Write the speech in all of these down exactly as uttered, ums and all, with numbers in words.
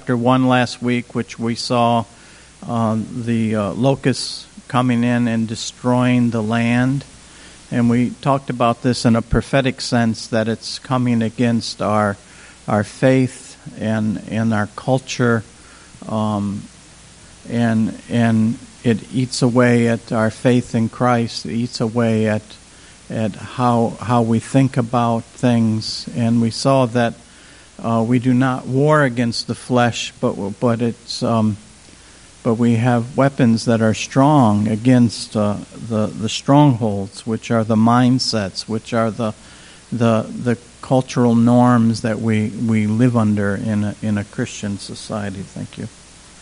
chapter one last week, which we saw uh, the uh, locusts coming in and destroying the land. And we talked about this in a prophetic sense, that it's coming against our our faith and and our culture, um, and and it eats away at our faith in Christ. It eats away at at how how we think about things. And we saw that uh, we do not war against the flesh, but but it's um, but we have weapons that are strong against uh, the the strongholds, which are the mindsets, which are the the the cultural norms that we, we live under in a, in a Christian society. Thank you.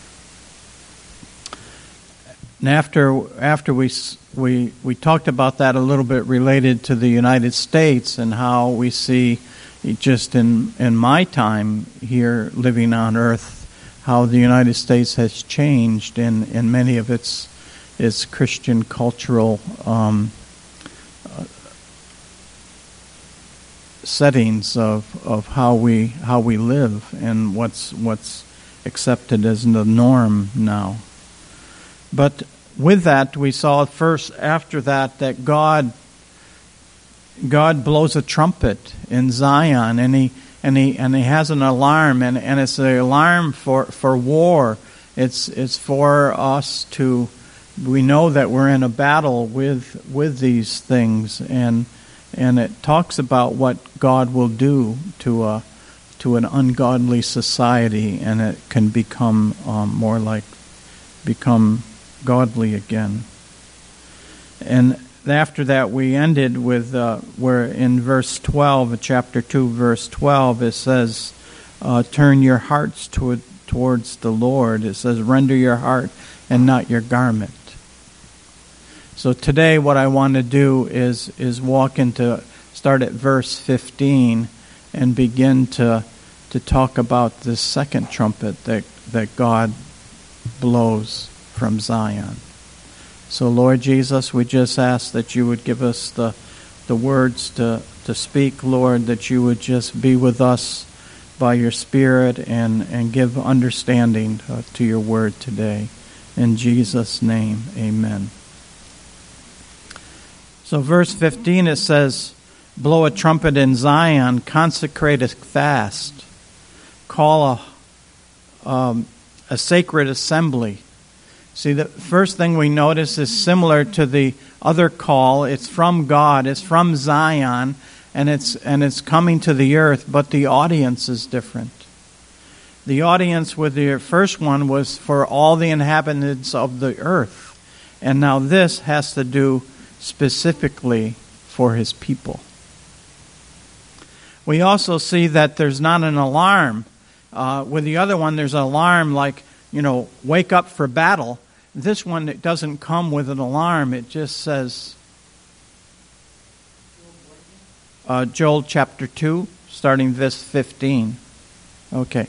And after after we we we talked about that a little bit related to the United States and how we see, just in in my time here living on Earth, how the United States has changed in, in many of its its Christian cultural um, uh, settings of, of how we how we live and what's what's accepted as the norm now. But with that, we saw first after that that God God blows a trumpet in Zion, and he and he and he has an alarm, and, and it's an alarm for, for war. It's it's for us to, we know that we're in a battle with with these things, and and it talks about what God will do to a to an ungodly society, and it can become um, more like become godly again. And after that, we ended with uh, where in verse twelve, chapter two, verse twelve, it says, uh, "Turn your hearts toward, towards the Lord." It says, "Render your heart and not your garment." So today, what I want to do is is walk into start at verse fifteen and begin to to talk about this second trumpet that that God blows from Zion. So, Lord Jesus, we just ask that you would give us the the words to, to speak, Lord, that you would just be with us by your Spirit and, and give understanding to, to your word today. In Jesus' name, amen. So verse fifteen, it says, "Blow a trumpet in Zion, consecrate a fast, call a, um, a sacred assembly." See, the first thing we notice is similar to the other call. It's from God. It's from Zion, and it's and it's coming to the earth, but the audience is different. The audience with the first one was for all the inhabitants of the earth, and now this has to do specifically for his people. We also see that there's not an alarm. Uh, with the other one, there's an alarm like, you know, wake up for battle. This one, it doesn't come with an alarm. It just says, uh, Joel chapter two, starting verse fifteen. Okay.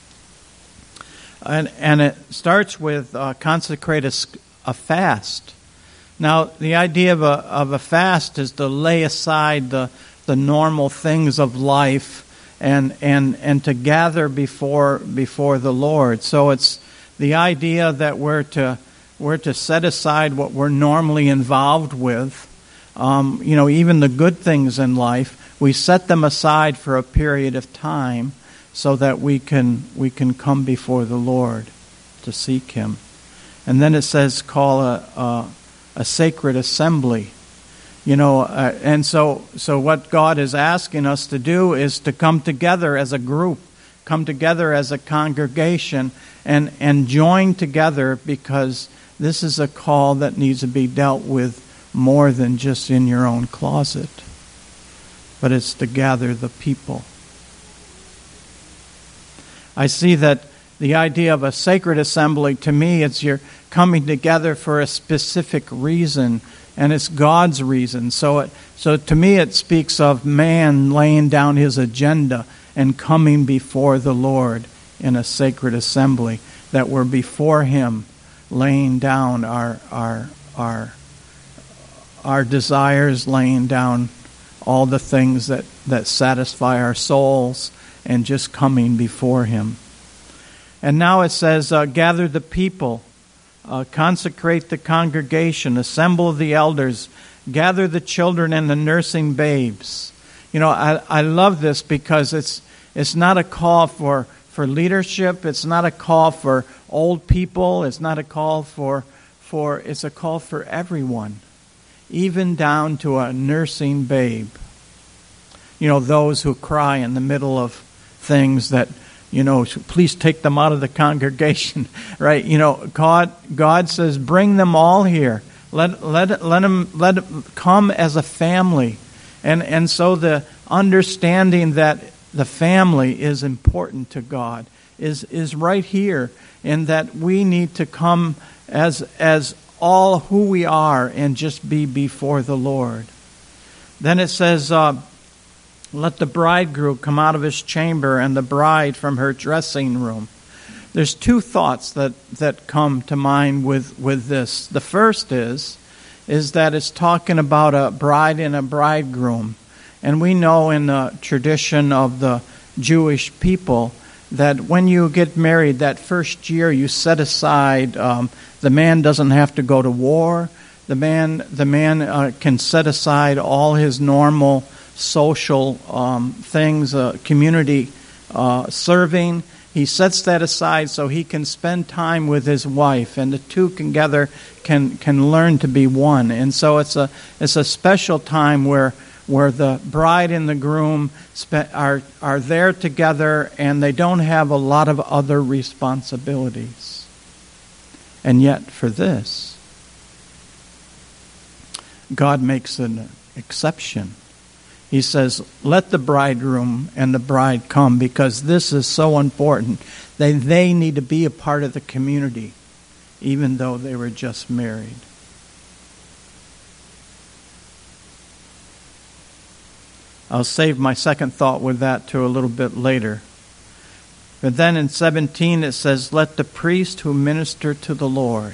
And and it starts with uh, consecrate a, a fast. Now, the idea of a of a fast is to lay aside the the normal things of life and and and to gather before before the Lord. So it's the idea that we're to we're to set aside what we're normally involved with. Um, you know, even the good things in life, we set them aside for a period of time so that we can we can come before the Lord to seek Him. And then it says, call a a, a sacred assembly. You know, uh, and so so what God is asking us to do is to come together as a group, come together as a congregation, and and join together, because this is a call that needs to be dealt with more than just in your own closet, but it's to gather the people. I see that the idea of a sacred assembly, to me, it's you're coming together for a specific reason, and it's God's reason. So, it, so to me, it speaks of man laying down his agenda and coming before the Lord in a sacred assembly, that we're before Him, laying down our our our our desires, laying down all the things that, that satisfy our souls, and just coming before Him. And now it says, uh, gather the people, uh, consecrate the congregation, assemble the elders, gather the children and the nursing babes. You know, I, I love this because it's it's not a call for, for leadership. It's not a call for old people. It's not a call for, for, it's a call for everyone, even down to a nursing babe. You know, those who cry in the middle of things that, you know, please take them out of the congregation, right? You know, God God says, bring them all here. Let let let them let them come as a family, and and so the understanding that the family is important to God is is right here, in that we need to come as as all who we are and just be before the Lord. Then it says, uh, let the bridegroom come out of his chamber and the bride from her dressing room. There's two thoughts that, that come to mind with, with this. The first is, is that it's talking about a bride and a bridegroom. And we know in the tradition of the Jewish people that when you get married, that first year you set aside, um, the man doesn't have to go to war. The man, the man uh, can set aside all his normal social um, things, uh, community uh, serving. He sets that aside so he can spend time with his wife, and the two together can can learn to be one. And so it's a it's a special time where where the bride and the groom spe- are are there together, and they don't have a lot of other responsibilities. And yet, for this, God makes an exception. He says, let the bridegroom and the bride come, because this is so important. They, they need to be a part of the community, even though they were just married. I'll save my second thought with that to a little bit later. But then in seventeen it says, let the priest who minister to the Lord.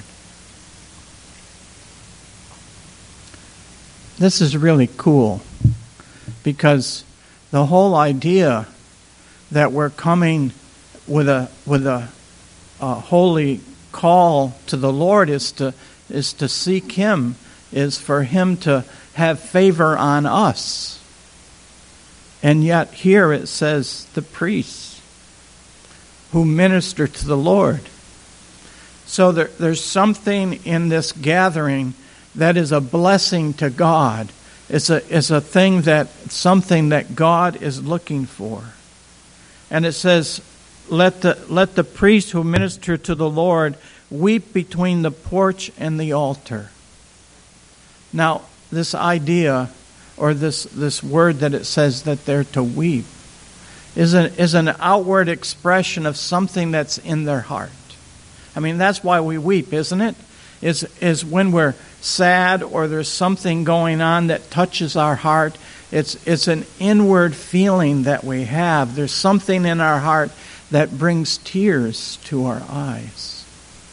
This is really cool, because the whole idea that we're coming with a with a, a holy call to the Lord is to is to seek Him, is for Him to have favor on us. And yet here it says the priests who minister to the Lord. So there, there's something in this gathering that is a blessing to God. It's a it's a thing that something that God is looking for. And it says, let the let the priest who minister to the Lord weep between the porch and the altar. Now, this idea, or this this word that it says that they're to weep, is an is an outward expression of something that's in their heart. I mean, that's why we weep, isn't it? Is is when we're sad or there's something going on that touches our heart. It's it's an inward feeling that we have. There's something in our heart that brings tears to our eyes.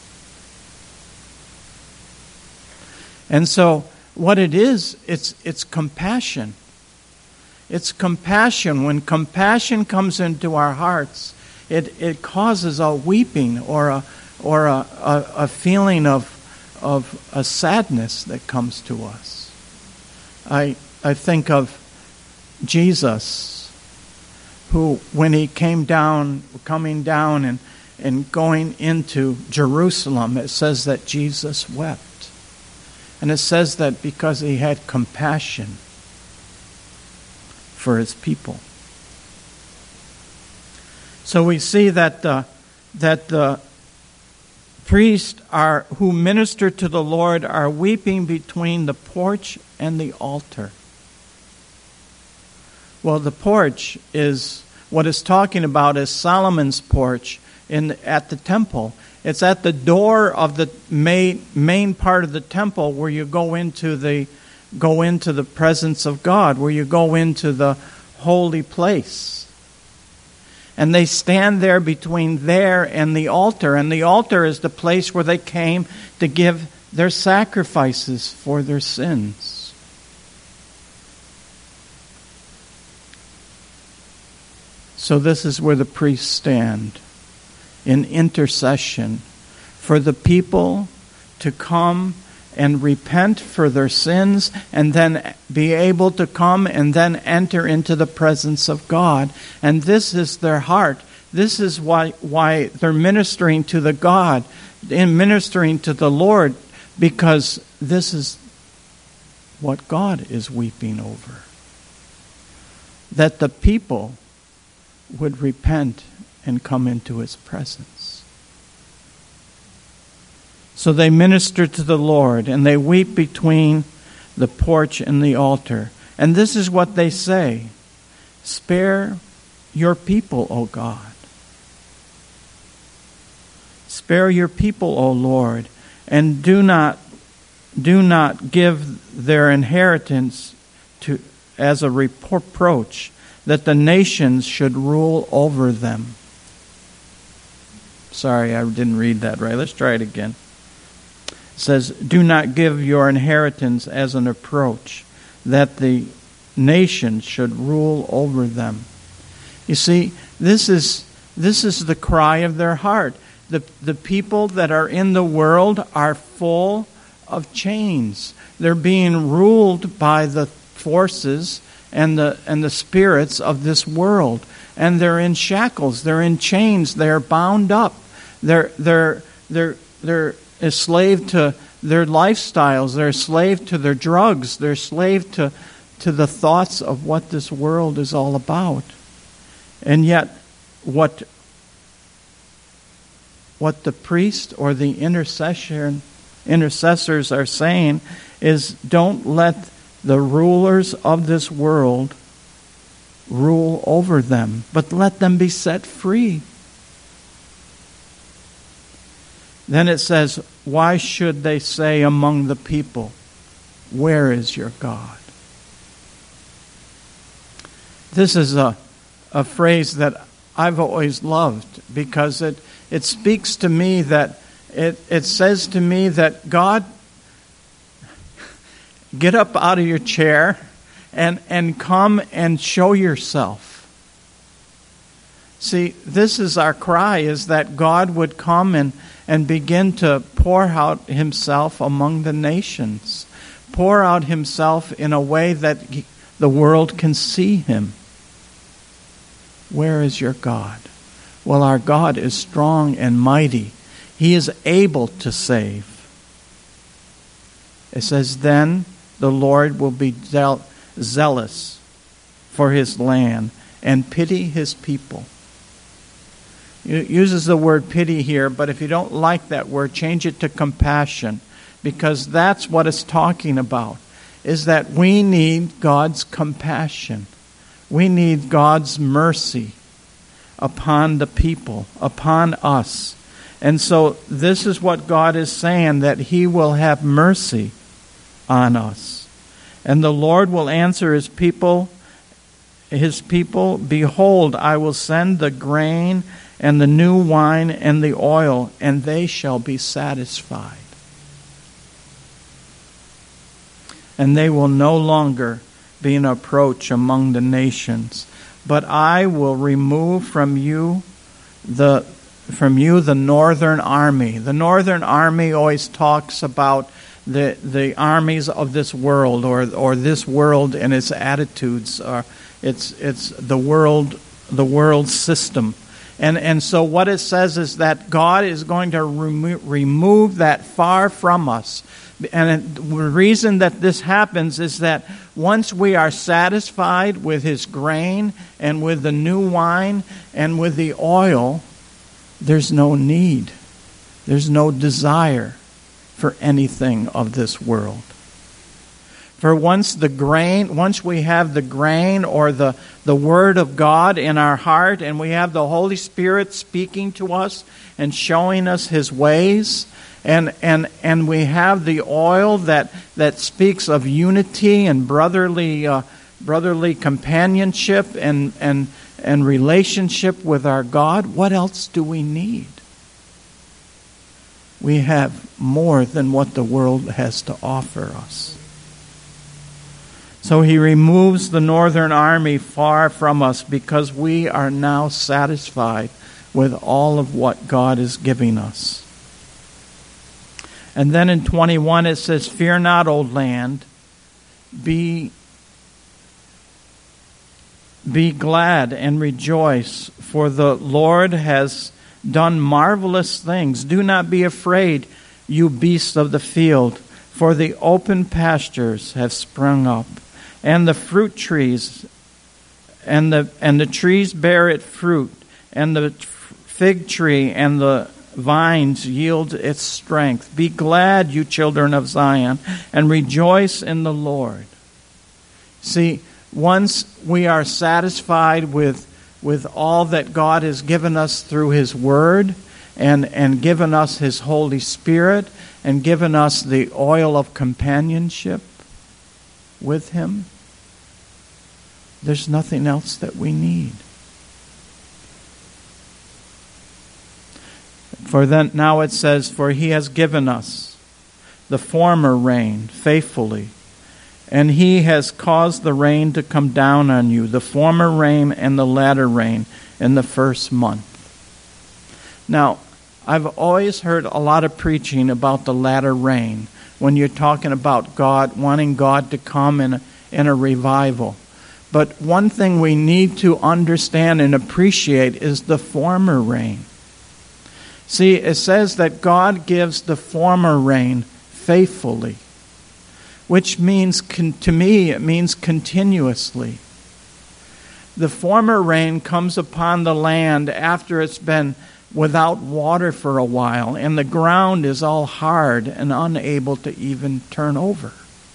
And so what it is, it's it's compassion. It's compassion. When compassion comes into our hearts, it, it causes a weeping or a or a, a, a feeling of of a sadness that comes to us. I I think of Jesus, who when he came down, coming down and, and going into Jerusalem, it says that Jesus wept. And it says that because he had compassion for his people. So we see that the, that the priests are who minister to the Lord are weeping between the porch and the altar. Well, the porch is what it's talking about is Solomon's porch in at the temple. It's at the door of the main main part of the temple where you go into the go into the presence of God, where you go into the holy place. And they stand there between there and the altar. And the altar is the place where they came to give their sacrifices for their sins. So this is where the priests stand. in intercession for the people to come and repent for their sins and then be able to come and then enter into the presence of God. And this is their heart. This is why why they're ministering to the God, in ministering to the Lord, because this is what God is weeping over. That the people would repent and come into His presence. So they minister to the Lord, and they weep between the porch and the altar. And this is what they say: spare your people, O God. Spare your people, O Lord, and do not do not give their inheritance to as a reproach, that the nations should rule over them. Sorry, I didn't read that right. Let's try it again. It says, do not give your inheritance as an reproach, that the nations should rule over them. You see, this is this is the cry of their heart. The, the people that are in the world are full of chains. They're being ruled by the forces and the and the spirits of this world. And they're in shackles, they're in chains, they're bound up. They're they're they're they're a slave to their lifestyles, they're a slave to their drugs, they're a slave to, to the thoughts of what this world is all about. And yet what what the priest or the intercession intercessors are saying is, don't let the rulers of this world rule over them, but let them be set free. Then it says, why should they say among the people, where is your God? This is a, a phrase that I've always loved, because it, it speaks to me that it, it says to me that God, get up out of your chair and, and come and show yourself. See, this is our cry, is that God would come and, and begin to pour out Himself among the nations. Pour out Himself in a way that he, the world can see Him. Where is your God? Well, our God is strong and mighty. He is able to save. It says, then the Lord will be zeal- zealous for His land and pity His people. It uses the word pity here, but if you don't like that word, change it to compassion, because that's what it's talking about, is that we need God's compassion. We need God's mercy upon the people, upon us. And so this is what God is saying, that He will have mercy on us. And the Lord will answer His people, His people, behold, I will send the grain and the new wine and the oil, and they shall be satisfied. And they will no longer be an approach among the nations. But I will remove from you the from you the northern army. The northern army always talks about the the armies of this world, or or this world and its attitudes. Or it's it's the world the world system. And and so what it says is that God is going to remo- remove that far from us. And it, the reason that this happens is that once we are satisfied with His grain and with the new wine and with the oil, there's no need. There's no desire for anything of this world. For once the grain, once we have the grain or the, the Word of God in our heart, and we have the Holy Spirit speaking to us and showing us His ways, and and and we have the oil that, that speaks of unity and brotherly uh, brotherly companionship and and and relationship with our God, what else do we need? We have more than what the world has to offer us. So He removes the northern army far from us, because we are now satisfied with all of what God is giving us. And then in twenty-one it says, "Fear not, O land, be be glad and rejoice, for the Lord has done marvelous things. Do not be afraid, you beasts of the field, for the open pastures have sprung up, and the fruit trees and the and the trees bear it fruit, and the fig tree and the vines yield its strength. Be glad, you children of Zion, and rejoice in the Lord." See, once we are satisfied with with all that God has given us through His Word, and, and given us His Holy Spirit, and given us the oil of companionship with Him, there's nothing else that we need. For then, now it says, "For He has given us the former rain faithfully, and He has caused the rain to come down on you, the former rain and the latter rain in the first month." Now, I've always heard a lot of preaching about the latter rain when you're talking about God, wanting God to come in a, in a revival. But one thing we need to understand and appreciate is the former rain. See, it says that God gives the former rain faithfully, which means, to me, it means continuously. The former rain comes upon the land after it's been without water for a while, and the ground is all hard and unable to even turn over.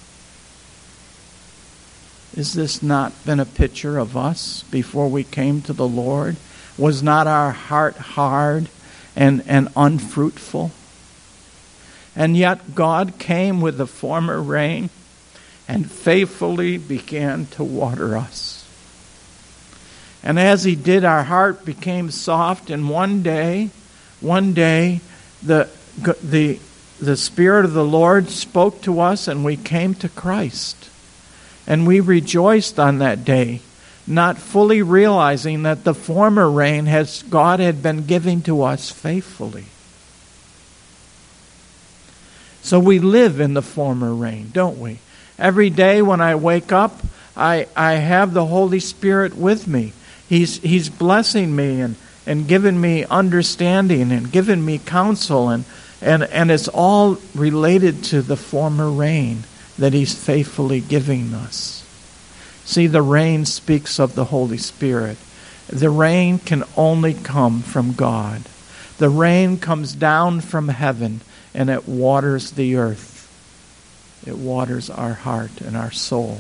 Is this not been a picture of us before we came to the Lord? Was not our heart hard and, and unfruitful? And yet God came with the former rain and faithfully began to water us. And as He did, our heart became soft, and one day, one day, the the the Spirit of the Lord spoke to us, and we came to Christ. And we rejoiced on that day, not fully realizing that the former rain has God had been giving to us faithfully. So we live in the former rain, don't we? Every day when I wake up, I, I have the Holy Spirit with me. He's He's blessing me and, and giving me understanding and giving me counsel, and, and, and it's all related to the former rain that He's faithfully giving us. See, the rain speaks of the Holy Spirit. The rain can only come from God. The rain comes down from heaven, and it waters the earth. It waters our heart and our soul.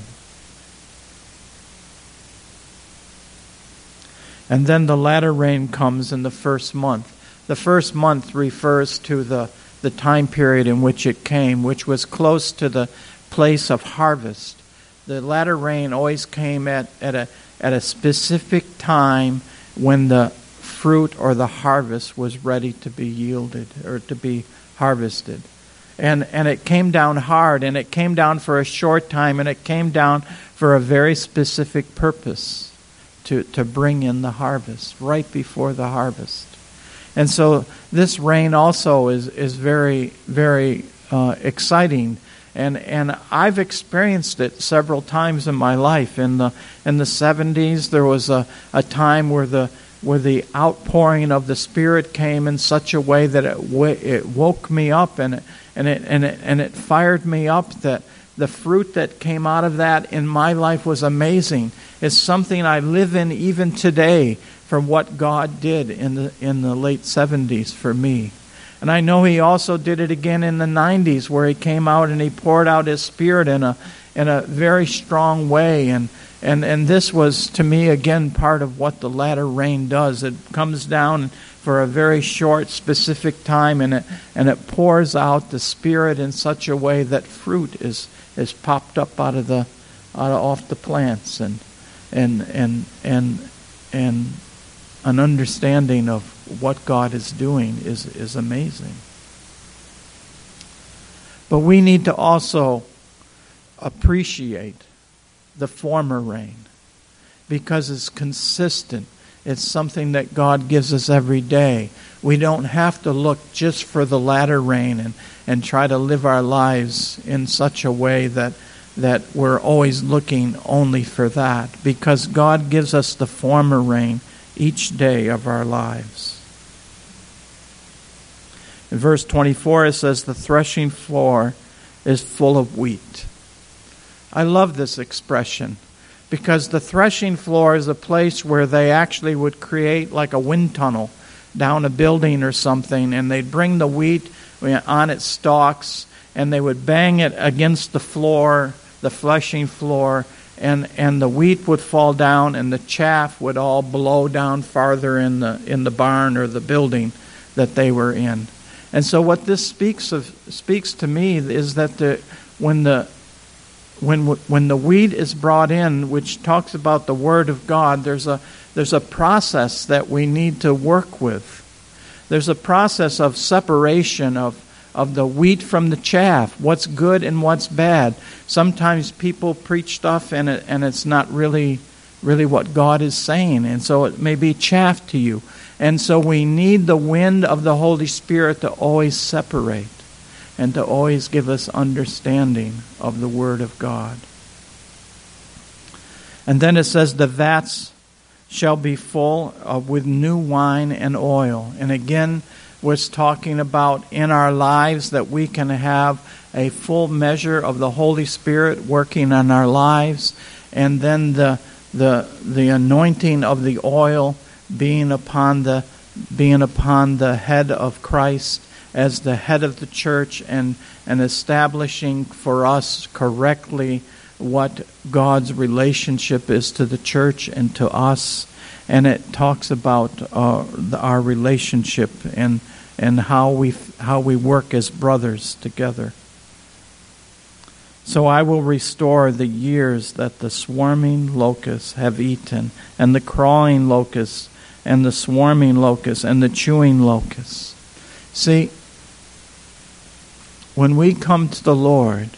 And then the latter rain comes in the first month. The first month refers to the, the time period in which it came, which was close to the place of harvest. The latter rain always came at, at a at a specific time when the fruit or the harvest was ready to be yielded or to be harvested. And and it came down hard, and it came down for a short time, and it came down for a very specific purpose, to, to bring in the harvest, right before the harvest. And so this rain also is, is very, very uh, exciting. And and I've experienced it several times in my life. In the in the seventies, there was a, a time where the where the outpouring of the Spirit came in such a way that it w- it woke me up, and it and it and it and it fired me up. That the fruit that came out of that in my life was amazing. It's something I live in even today from what God did in the in the late seventies for me. And I know He also did it again in the nineties, where He came out and He poured out His Spirit in a in a very strong way. And, and, and this was, to me, again, part of what the latter rain does. It comes down for a very short, specific time, and it and it pours out the Spirit in such a way that fruit is, is popped up out of the out of, off the plants, and and and and and an understanding of what God is doing is, is amazing. But we need to also appreciate the former rain, because it's consistent. It's something that God gives us every day. We don't have to look just for the latter rain and, and try to live our lives in such a way that that we're always looking only for that, because God gives us the former rain each day of our lives. In verse twenty-four it says, the threshing floor is full of wheat. I love this expression, because the threshing floor is a place where they actually would create like a wind tunnel down a building or something, and they'd bring the wheat on its stalks, and they would bang it against the floor, the threshing floor, and, and the wheat would fall down, and the chaff would all blow down farther in the in the barn or the building that they were in. And so what this speaks of speaks to me is that the when the when when the wheat is brought in, which talks about the Word of God, there's a there's a process that we need to work with. There's a process of separation of of the wheat from the chaff, what's good and what's bad. Sometimes people preach stuff and it, and it's not really really what God is saying, and so it may be chaff to you. And so we need the wind of the Holy Spirit to always separate and to always give us understanding of the Word of God. And then it says, the vats shall be full of, with new wine and oil. And again, we're talking about in our lives that we can have a full measure of the Holy Spirit working on our lives, and then the the the anointing of the oil being upon the being upon the head of Christ as the head of the church, and and establishing for us correctly what God's relationship is to the church and to us. And it talks about uh, the, our relationship and and how we how we work as brothers together. So I will restore the years that the swarming locusts have eaten, and the crawling locusts, and the swarming locusts, and the chewing locusts. See, when we come to the Lord,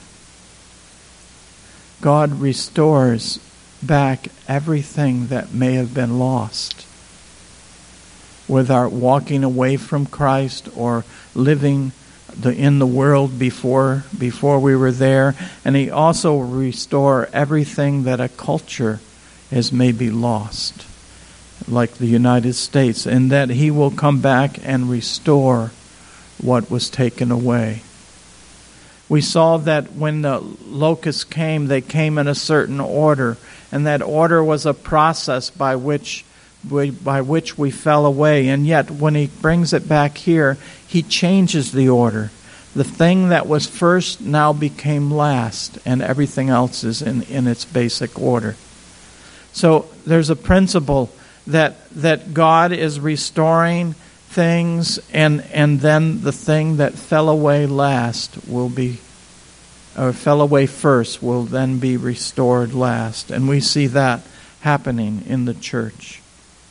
God restores back everything that may have been lost with our walking away from Christ or living the, in the world before before we were there. And He also will restore everything that a culture has maybe lost, like the United States, and that He will come back and restore what was taken away. We saw that when the locusts came, they came in a certain order, and that order was a process by which we, by which we fell away. And yet, when He brings it back here, He changes the order. The thing that was first now became last, and everything else is in, in its basic order. So there's a principle that that God is restoring things, and and then the thing that fell away last will be, or fell away first will then be restored last. And we see that happening in the church.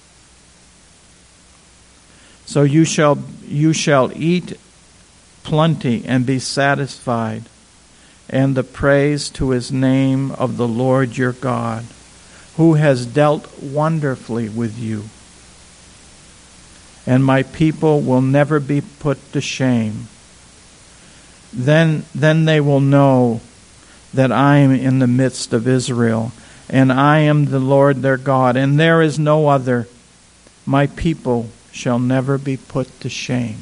So you shall you shall eat plenty and be satisfied, and the praise to His name of the Lord your God, who has dealt wonderfully with you. And my people will never be put to shame. Then, then they will know that I am in the midst of Israel, and I am the Lord their God, and there is no other. My people shall never be put to shame.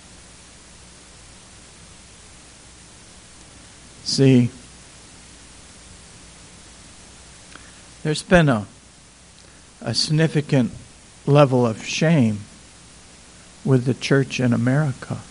See, there's been a, a significant level of shame with the church in America,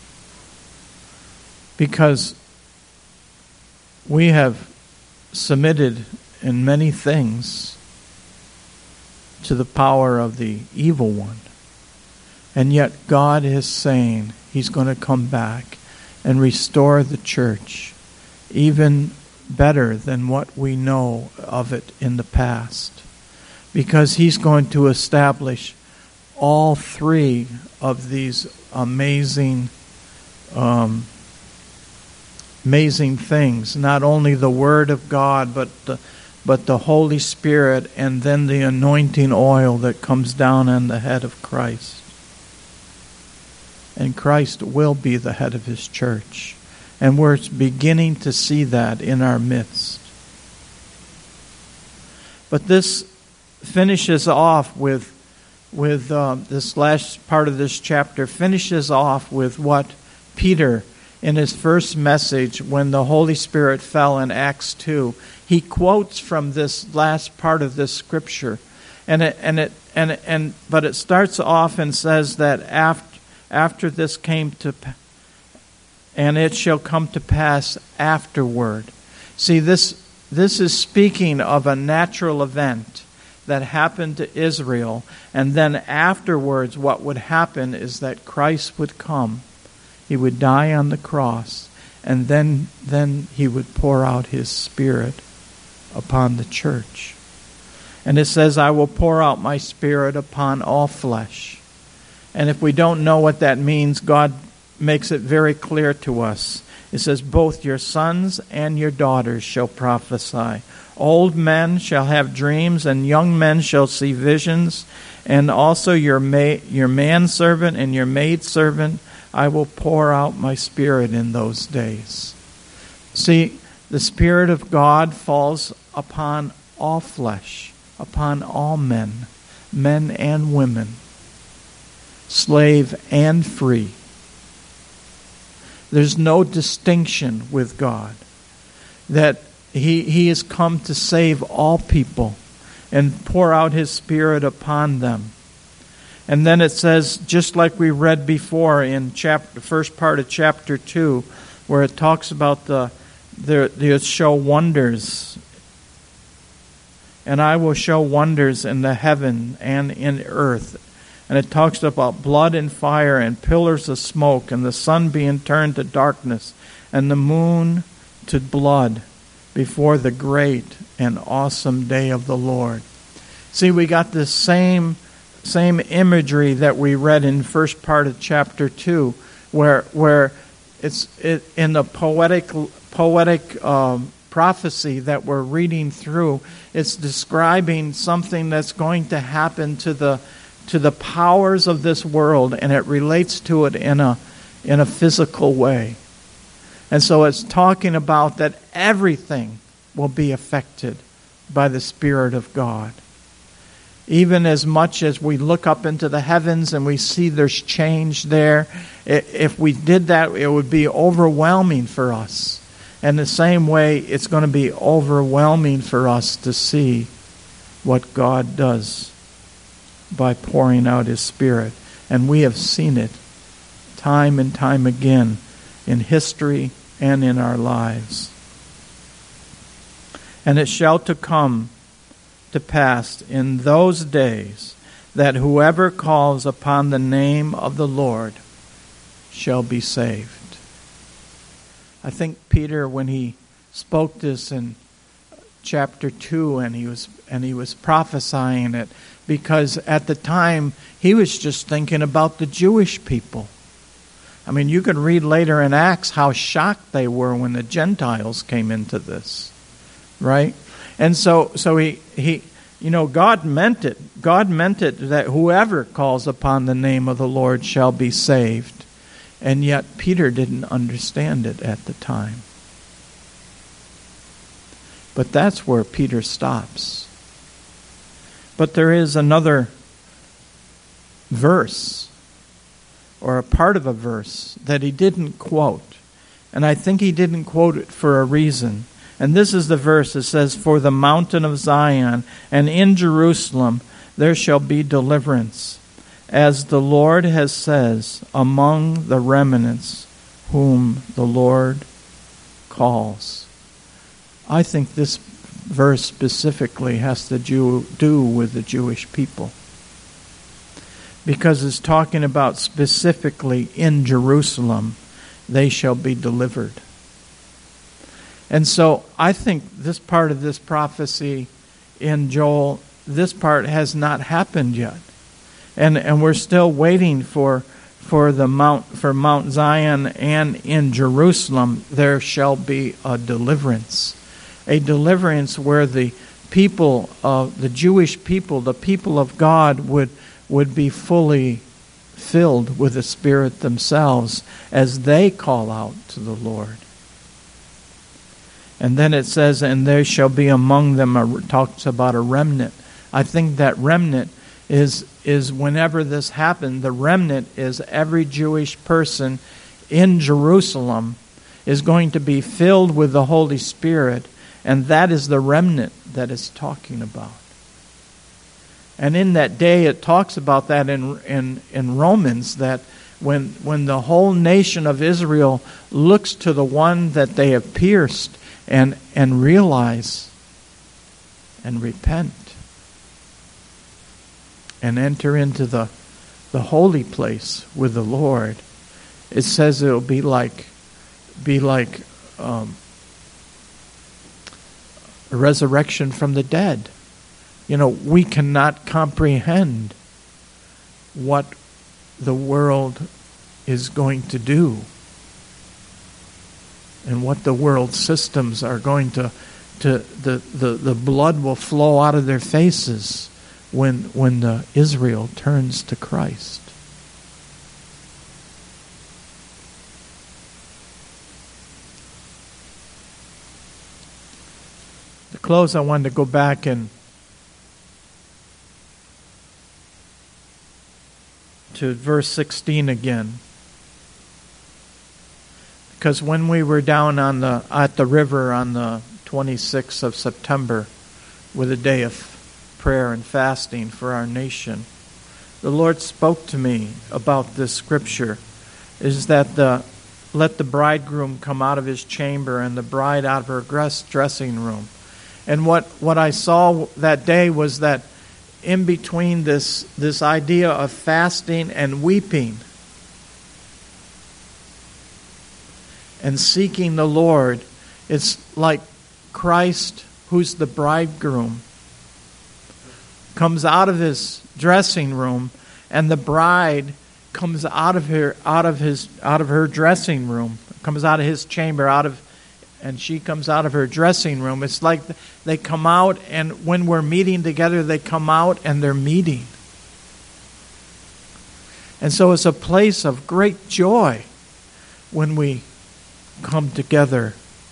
because we have submitted in many things to the power of the evil one. And yet God is saying He's going to come back and restore the church even better than what we know of it in the past, because He's going to establish all three of these amazing um, amazing things. Not only the Word of God, but the, but the Holy Spirit and then the anointing oil that comes down on the head of Christ. And Christ will be the head of his church. And we're beginning to see that in our midst. But this finishes off with, with uh, this last part of this chapter, finishes off with what Peter, in his first message, when the Holy Spirit fell in Acts two, he quotes from this last part of this scripture. And it, and it, and, and, but it starts off and says that after, after this came to pass, and it shall come to pass afterward. See, this this is speaking of a natural event that happened to Israel, and then afterwards what would happen is that Christ would come. He would die on the cross, and then then he would pour out his Spirit upon the church. And it says, I will pour out my Spirit upon all flesh. And if we don't know what that means, God makes it very clear to us. It says, both your sons and your daughters shall prophesy. Old men shall have dreams, and young men shall see visions. And also your ma- your manservant and your maidservant, I will pour out my Spirit in those days. See, the Spirit of God falls upon all flesh, upon all men, men and women, slave and free. There's no distinction with God. That he, he has come to save all people and pour out his Spirit upon them. And then it says, just like we read before in chapter, the first part of chapter two, where it talks about the, the, the show wonders. And I will show wonders in the heaven and in earth. And it talks about blood and fire and pillars of smoke, and the sun being turned to darkness and the moon to blood before the great and awesome day of the Lord. See, we got this same same imagery that we read in the first part of chapter two, where where it's it, in the poetic poetic um, prophecy that we're reading through. It's describing something that's going to happen to the to the powers of this world, and it relates to it in a in a physical way. And so it's talking about that everything will be affected by the Spirit of God. Even as much as we look up into the heavens and we see there's change there, if we did that, it would be overwhelming for us. And the same way, it's going to be overwhelming for us to see what God does by pouring out his Spirit. And we have seen it time and time again in history and in our lives. And it shall to come to pass in those days that whoever calls upon the name of the Lord shall be saved. I think Peter, when he spoke this in chapter two, and he was and he was prophesying it, because at the time he was just thinking about the Jewish people. I mean, you could read later in Acts how shocked they were when the Gentiles came into this, right? And so, so he he, you know, God meant it. God meant it that whoever calls upon the name of the Lord shall be saved, and yet Peter didn't understand it at the time. But that's where Peter stops. But there is another verse, or a part of a verse, that he didn't quote. And I think he didn't quote it for a reason. And this is the verse that says, for the mountain of Zion and in Jerusalem there shall be deliverance, as the Lord has says, among the remnants whom the Lord calls. I think this verse specifically has to do with the Jewish people, because it's talking about specifically in Jerusalem they shall be delivered. And so I think this part of this prophecy in Joel, this part has not happened yet. And and we're still waiting for for the Mount for Mount Zion, and in Jerusalem there shall be a deliverance. A deliverance where the people, of the Jewish people, the people of God, would would be fully filled with the Spirit themselves as they call out to the Lord. And then it says, and there shall be among them, a, talks about a remnant. I think that remnant is, is whenever this happened, the remnant is every Jewish person in Jerusalem is going to be filled with the Holy Spirit, and that is the remnant that it's talking about. And in that day, it talks about that in in, in Romans, that when when the whole nation of Israel looks to the one that they have pierced and and realize and repent and enter into the the holy place with the Lord, it says it'll be like be like um, a resurrection from the dead. You know, we cannot comprehend what the world is going to do and what the world systems are going to, to the, the, the blood will flow out of their faces when, when the Israel turns to Christ. To close, I wanted to go back and to verse sixteen again, because when we were down on the at the river on the twenty-sixth of September with a day of prayer and fasting for our nation, the Lord spoke to me about this scripture, is that the let the bridegroom come out of his chamber and the bride out of her dress, dressing room. And what, what I saw that day was that in between this, this idea of fasting and weeping and seeking the Lord, it's like Christ, who's the bridegroom, comes out of his dressing room, and the bride comes out of her out of his out of her dressing room, comes out of his chamber, out of and she comes out of her dressing room. It's like they come out, and when we're meeting together, they come out and they're meeting. And so it's a place of great joy when we come together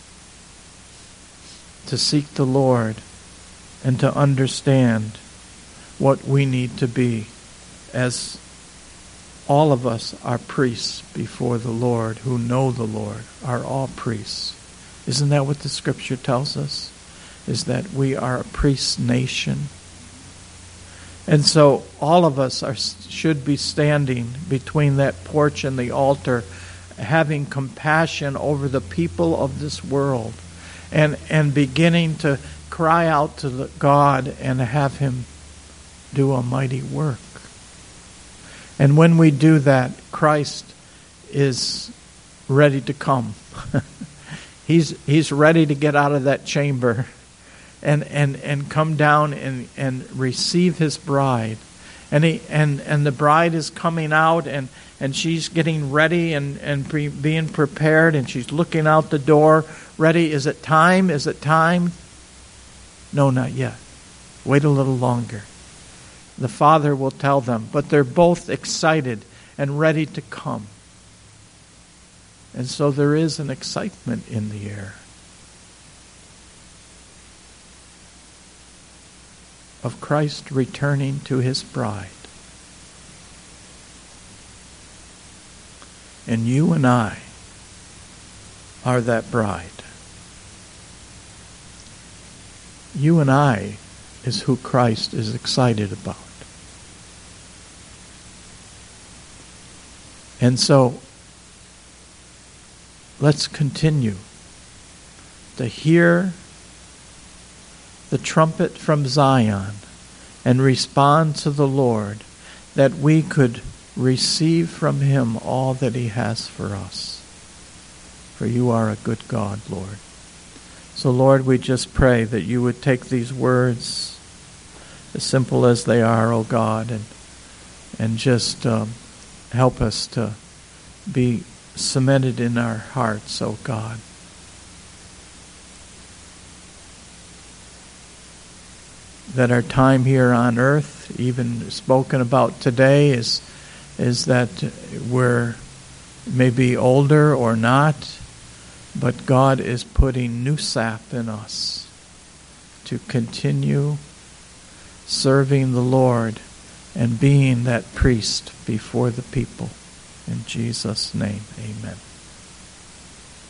to seek the Lord and to understand what we need to be, as all of us are priests before the Lord, who know the Lord, are all priests. Isn't that what the Scripture tells us? Is that we are a priest nation. And so all of us are should be standing between that porch and the altar, having compassion over the people of this world, and, and beginning to cry out to the God and have Him do a mighty work. And when we do that, Christ is ready to come. He's he's ready to get out of that chamber and, and, and come down and, and receive his bride. And he and, and the bride is coming out, and, and she's getting ready and, and pre, being prepared, and she's looking out the door, ready. Is it time? Is it time? No, not yet. Wait a little longer. The Father will tell them, but they're both excited and ready to come. And so there is an excitement in the air of Christ returning to his bride. And you and I are that bride. You and I is who Christ is excited about. And so, let's continue to hear the trumpet from Zion and respond to the Lord, that we could receive from him all that he has for us. For you are a good God, Lord. So, Lord, we just pray that you would take these words, as simple as they are, O God, and and just um, help us to be cemented in our hearts, O God. that our time here on earth, even spoken about today, is is that we're maybe older or not, but God is putting new sap in us to continue serving the Lord and being that priest before the people. In Jesus' name, amen.